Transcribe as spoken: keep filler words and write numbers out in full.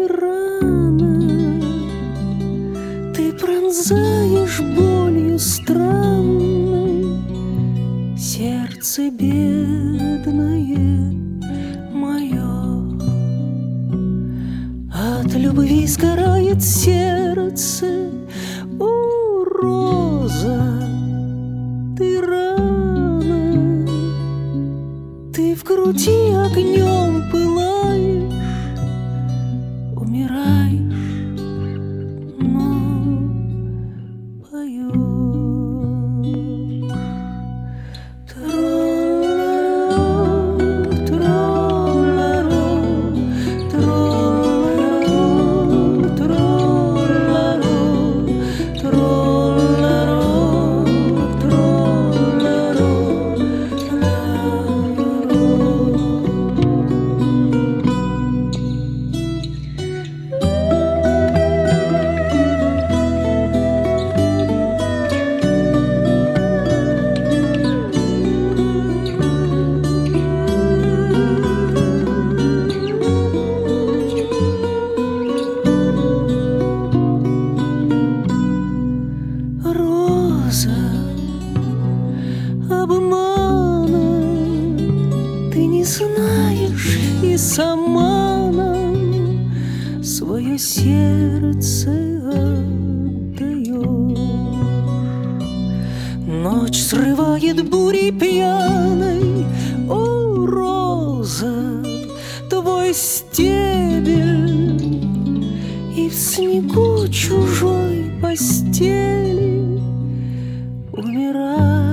рано, ты пронзаешь болью странной сердце бедное мое. От любви сгорает сердце, о, роза, ты рано, ты в груди огнем пылаешь, умираешь, но поешь. Обмана ты не знаешь и сама нам свое сердце отдаешь. Ночь срывает бурей пьяной, о, роза, твой стебель, и в снегу чужой постели умирает.